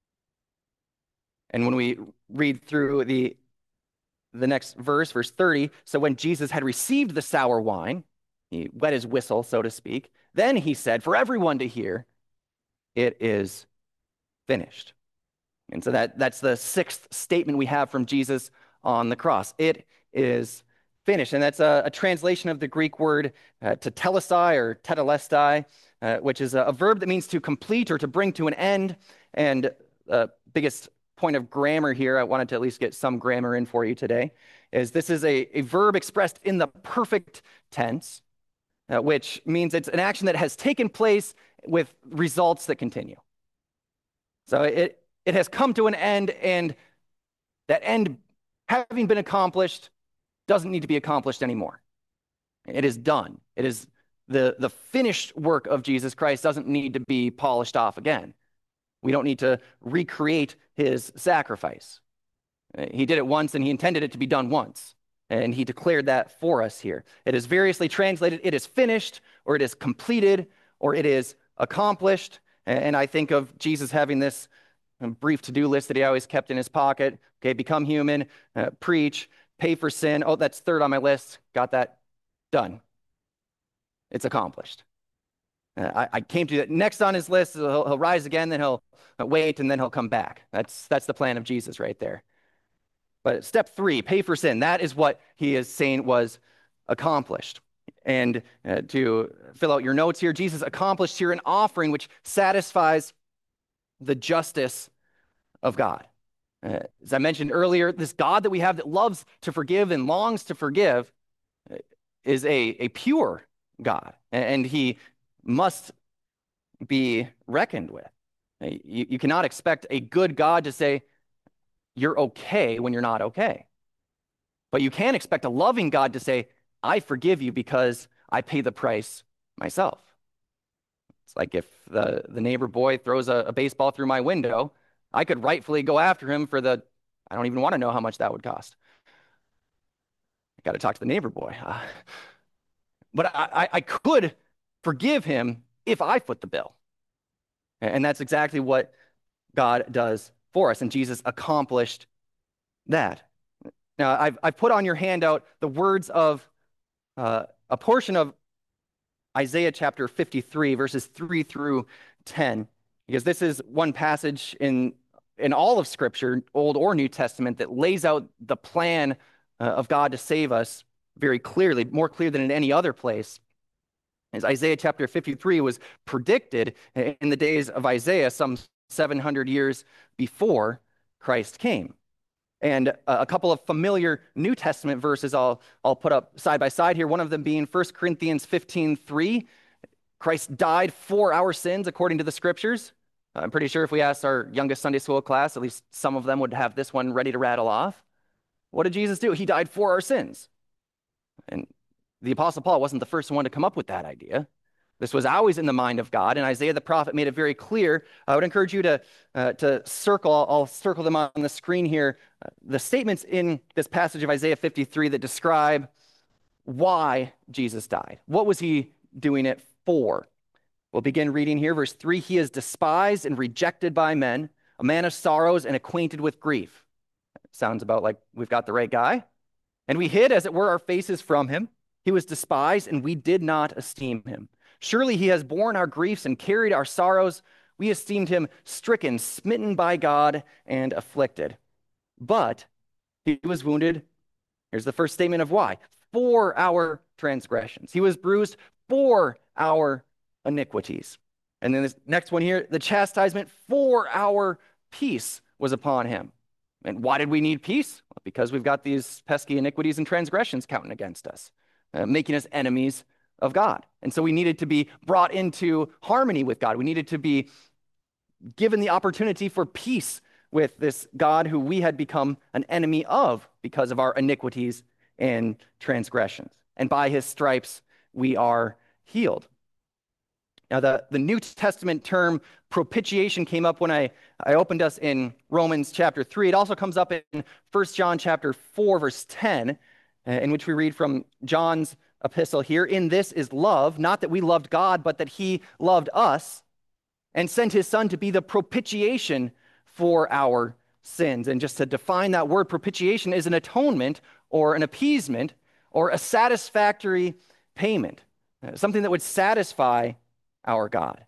And when we read through the next verse, verse 30, so when Jesus had received the sour wine, he wet his whistle, so to speak, then he said, for everyone to hear, "It is finished." And so that's the sixth statement we have from Jesus on the cross. It is finished. And that's a translation of the Greek word tetelestai or tetelestai, which is a verb that means to complete or to bring to an end. And the biggest point of grammar here, I wanted to at least get some grammar in for you today, is this is a verb expressed in the perfect tense, which means it's an action that has taken place with results that continue. So it has come to an end, and that end, having been accomplished, doesn't need to be accomplished anymore. It is done. It is the finished work of Jesus Christ doesn't need to be polished off again. We don't need to recreate his sacrifice. He did it once, and he intended it to be done once. And he declared that for us here. It is variously translated, it is finished, or it is completed, or it is accomplished. And I think of Jesus having this brief to-do list that he always kept in his pocket. Okay, become human, preach, pay for sin. Oh, that's third on my list. Got that done. It's accomplished. I came to it. Next on his list, he'll rise again, then he'll wait, and then he'll come back. That's the plan of Jesus right there. But step 3, pay for sin. That is what he is saying was accomplished. And to fill out your notes here, Jesus accomplished here an offering which satisfies the justice of God. As I mentioned earlier, this God that we have that loves to forgive and longs to forgive is a pure God, and he must be reckoned with. You cannot expect a good God to say, you're okay when you're not okay. But you can expect a loving God to say, I forgive you because I pay the price myself. It's like if the neighbor boy throws a baseball through my window, I could rightfully go after him for I don't even want to know how much that would cost. I got to talk to the neighbor boy. But I could forgive him if I foot the bill. And that's exactly what God does for us. And Jesus accomplished that. Now, I've put on your handout the words of a portion of Isaiah chapter 53, verses 3 through 10, because this is one passage in all of Scripture, Old or New Testament, that lays out the plan of God to save us very clearly, more clear than in any other place. As Isaiah chapter 53 was predicted in the days of Isaiah, some 700 years before Christ came. And a couple of familiar New Testament verses I'll put up side by side here, one of them being 1 Corinthians 15:3. Christ died for our sins according to the Scriptures. I'm pretty sure if we asked our youngest Sunday school class, at least some of them would have this one ready to rattle off. What did Jesus do? He died for our sins. And the Apostle Paul wasn't the first one to come up with that idea. This was always in the mind of God, and Isaiah the prophet made it very clear. I would encourage you to circle, I'll circle them on the screen here, the statements in this passage of Isaiah 53 that describe why Jesus died. What was he doing it for? We'll begin reading here, verse 3. He is despised and rejected by men, a man of sorrows and acquainted with grief. Sounds about like we've got the right guy. And we hid, as it were, our faces from him. He was despised, and we did not esteem him. Surely he has borne our griefs and carried our sorrows. We esteemed him stricken, smitten by God, and afflicted. But he was wounded. Here's the first statement of why. For our transgressions. He was bruised for our iniquities. And then this next one here, the chastisement for our peace was upon him. And why did we need peace? Well, because we've got these pesky iniquities and transgressions counting against us, making us enemies of God. And so we needed to be brought into harmony with God. We needed to be given the opportunity for peace with this God who we had become an enemy of because of our iniquities and transgressions. And by his stripes, we are healed. Now, the New Testament term propitiation came up when I opened us in Romans chapter 3. It also comes up in 1 John chapter 4, verse 10, in which we read from John's epistle here. In this is love, not that we loved God, but that he loved us and sent his son to be the propitiation for our sins. And just to define that word, propitiation is an atonement or an appeasement or a satisfactory payment, something that would satisfy our God,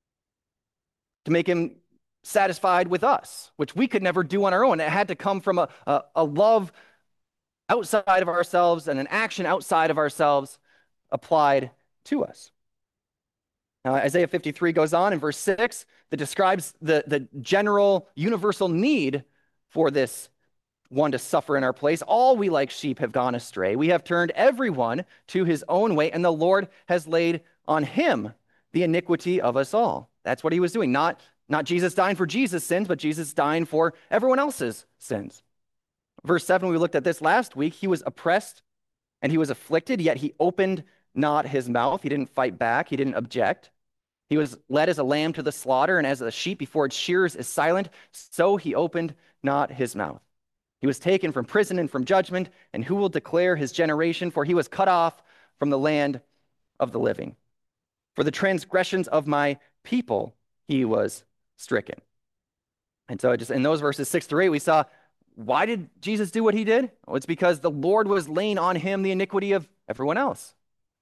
to make him satisfied with us, which we could never do on our own. It had to come from a love outside of ourselves and an action outside of ourselves applied to us. Now, Isaiah 53 goes on in verse 6 that describes the general universal need for this one to suffer in our place. All we like sheep have gone astray. We have turned everyone to his own way, and the Lord has laid on him the iniquity of us all. That's what he was doing. Not Jesus dying for Jesus' sins, but Jesus dying for everyone else's sins. Verse 7, we looked at this last week. He was oppressed and he was afflicted, yet he opened not his mouth. He didn't fight back. He didn't object. He was led as a lamb to the slaughter, and as a sheep before its shearers is silent, so he opened not his mouth. He was taken from prison and from judgment, and who will declare his generation? For he was cut off from the land of the living. For the transgressions of my people, he was stricken. And so just in those verses 6 through 8, we saw, why did Jesus do what he did? Well, it's because the Lord was laying on him the iniquity of everyone else.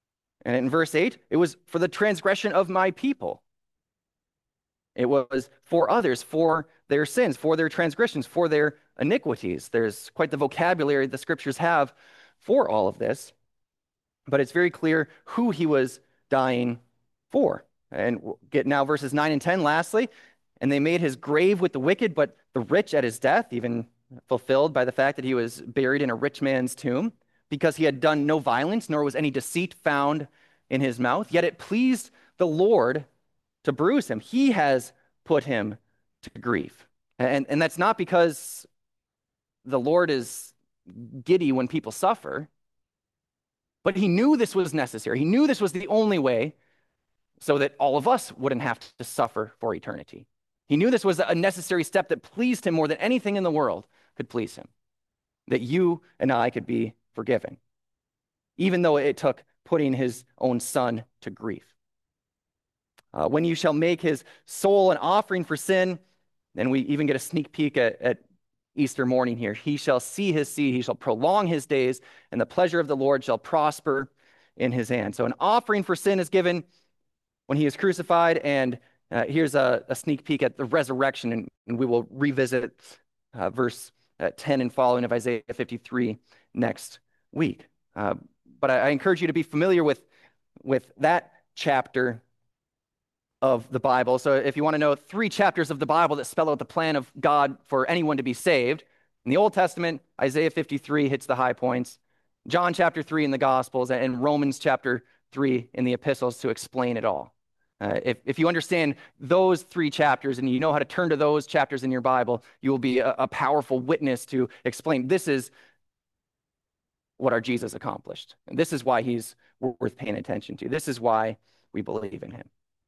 And in verse 8, it was for the transgression of my people. It was for others, for their sins, for their transgressions, for their iniquities. There's quite the vocabulary the scriptures have for all of this, but it's very clear who he was dying for. And we'll get now verses 9 and 10 lastly. And they made his grave with the wicked, but the rich at his death, even fulfilled by the fact that he was buried in a rich man's tomb, because he had done no violence, nor was any deceit found in his mouth. Yet it pleased the Lord to bruise him. He has put him to grief. And that's not because the Lord is giddy when people suffer, but he knew this was necessary. He knew this was the only way so that all of us wouldn't have to suffer for eternity. He knew this was a necessary step that pleased him more than anything in the world could please him, that you and I could be forgiven, even though it took putting his own son to grief. When you shall make his soul an offering for sin, and we even get a sneak peek at Easter morning here. He shall see his seed, he shall prolong his days, and the pleasure of the Lord shall prosper in his hand. So an offering for sin is given when he is crucified, and here's a sneak peek at the resurrection, and we will revisit verse 10 and following of Isaiah 53 next week. But I encourage you to be familiar with that chapter of the Bible. So if you want to know 3 chapters of the Bible that spell out the plan of God for anyone to be saved, in the Old Testament, Isaiah 53 hits the high points, John chapter 3 in the Gospels, and Romans chapter 3 in the epistles to explain it all. If you understand those 3 chapters and you know how to turn to those chapters in your Bible, you will be a powerful witness to explain this is what our Jesus accomplished. And this is why he's worth paying attention to. This is why we believe in him.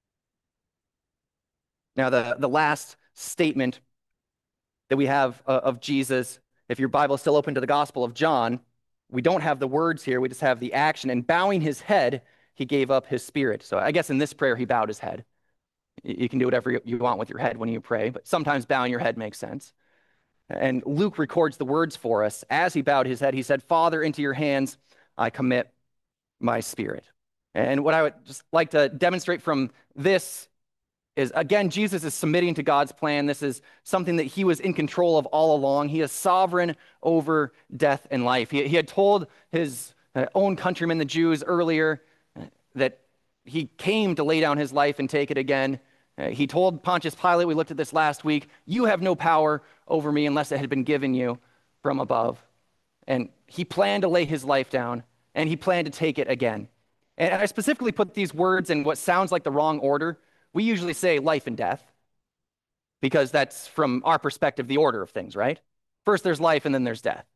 Now, the last statement that we have of Jesus, if your Bible is still open to the Gospel of John, we don't have the words here, we just have the action. And bowing his head, he gave up his spirit. So I guess in this prayer, he bowed his head. You can do whatever you want with your head when you pray, but sometimes bowing your head makes sense. And Luke records the words for us. As he bowed his head, he said, "Father, into your hands I commit my spirit." And what I would just like to demonstrate from this is, again, Jesus is submitting to God's plan. This is something that he was in control of all along. He is sovereign over death and life. He had told his own countrymen, the Jews, earlier that he came to lay down his life and take it again. He told Pontius Pilate, we looked at this last week, "You have no power over me unless it had been given you from above." And he planned to lay his life down, and he planned to take it again. And I specifically put these words in what sounds like the wrong order. We usually say life and death because that's, from our perspective, the order of things, right? First there's life and then there's death.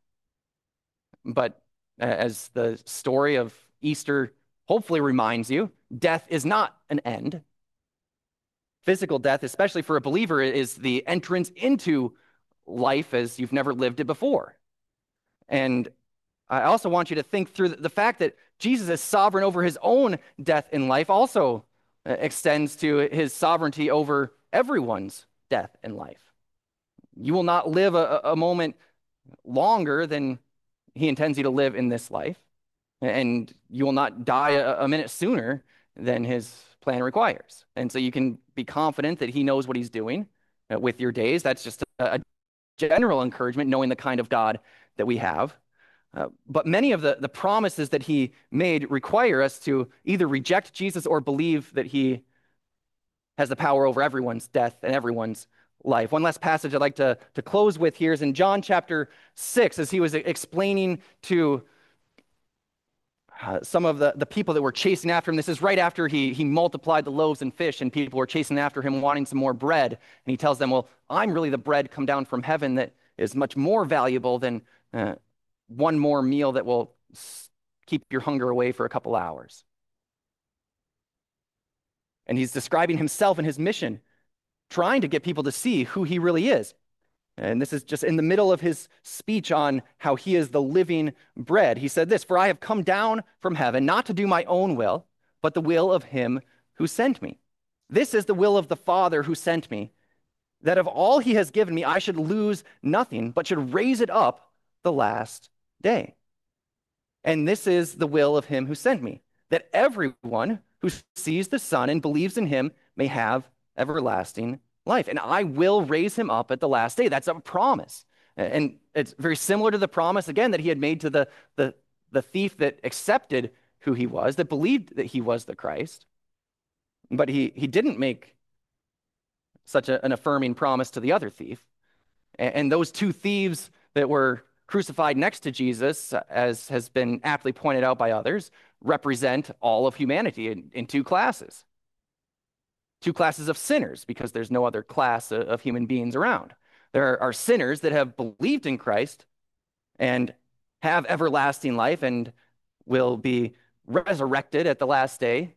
But as the story of Easter hopefully reminds you, death is not an end. Physical death, especially for a believer, is the entrance into life as you've never lived it before. And I also want you to think through the fact that Jesus is sovereign over his own death and life also extends to his sovereignty over everyone's death and life. You will not live a moment longer than he intends you to live in this life, and you will not die a minute sooner than his plan requires. And so you can be confident that he knows what he's doing with your days. That's just a general encouragement, knowing the kind of God that we have. But many of the promises that he made require us to either reject Jesus or believe that he has the power over everyone's death and everyone's life. One last passage I'd like to close with here is in John chapter 6, as he was explaining to some of the people that were chasing after him. This is right after he multiplied the loaves and fish, and people were chasing after him wanting some more bread. And he tells them, well, I'm really the bread come down from heaven that is much more valuable than one more meal that will keep your hunger away for a couple hours. And he's describing himself and his mission, trying to get people to see who he really is. And this is just in the middle of his speech on how he is the living bread. He said this, "For I have come down from heaven, not to do my own will, but the will of him who sent me. This is the will of the Father who sent me, that of all he has given me, I should lose nothing, but should raise it up the last day. And this is the will of him who sent me, that everyone who sees the Son and believes in him may have everlasting life. And I will raise him up at the last day. That's a promise. And it's very similar to the promise, again, that he had made to the thief that accepted who he was, that believed that he was the Christ. But he didn't make such an affirming promise to the other thief. And those two thieves that were crucified next to Jesus, as has been aptly pointed out by others, represent all of humanity in two classes. Two classes of sinners, because there's no other class of human beings around. There are sinners that have believed in Christ and have everlasting life and will be resurrected at the last day.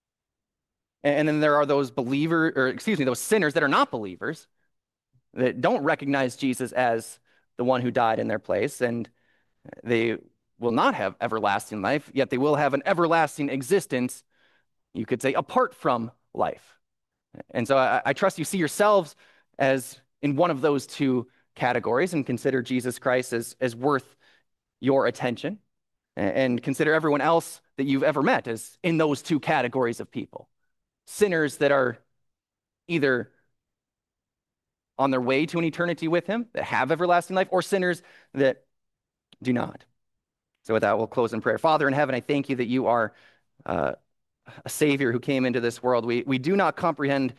And then there are those those sinners that are not believers, that don't recognize Jesus as the one who died in their place, and they will not have everlasting life, yet they will have an everlasting existence, you could say, apart from life. And so I trust you see yourselves as in one of those two categories and consider Jesus Christ as worth your attention, and consider everyone else that you've ever met as in those two categories of people. Sinners that are either on their way to an eternity with him, that have everlasting life, or sinners that do not. So with that, we'll close in prayer. Father in heaven, I thank you that you are a Savior who came into this world. We do not comprehend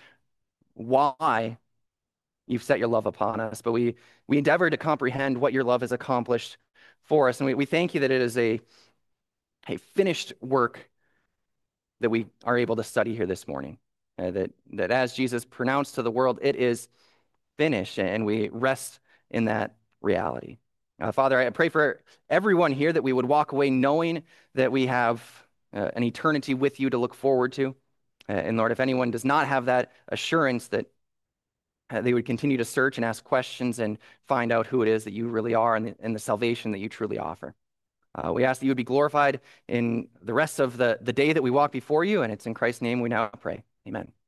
why you've set your love upon us, but we endeavor to comprehend what your love has accomplished for us. And we thank you that it is a finished work that we are able to study here this morning. That as Jesus pronounced to the world, it is finished, and we rest in that reality. Father, I pray for everyone here that we would walk away knowing that we have an eternity with you to look forward to. And Lord, if anyone does not have that assurance, that they would continue to search and ask questions and find out who it is that you really are and the salvation that you truly offer. We ask that you would be glorified in the rest of the day that we walk before you, and it's in Christ's name we now pray. Amen.